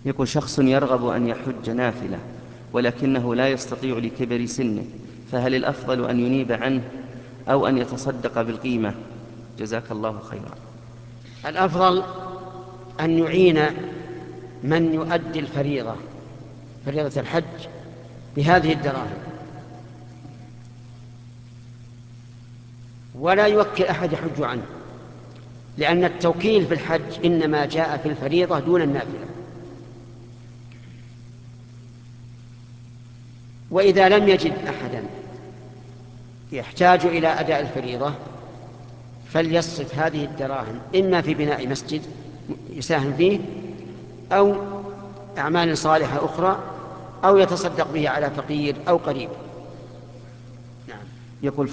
يقول شخص يرغب أن يحج نافلة ولكنه لا يستطيع لكبر سنه، فهل الأفضل أن ينيب عنه أو أن يتصدق بالقيمة؟ جزاك الله خيرا. الأفضل أن يعين من يؤدي الفريضة، فريضة الحج، بهذه الدراهم، ولا يوكل أحد يحج عنه، لأن التوكيل في الحج إنما جاء في الفريضة دون النافلة. وإذا لم يجد أحدا يحتاج إلى أداء الفريضة فليصرف هذه الدراهم إما في بناء مسجد يساهم فيه، أو أعمال صالحة أخرى، أو يتصدق به على فقير أو قريب. نعم. يقول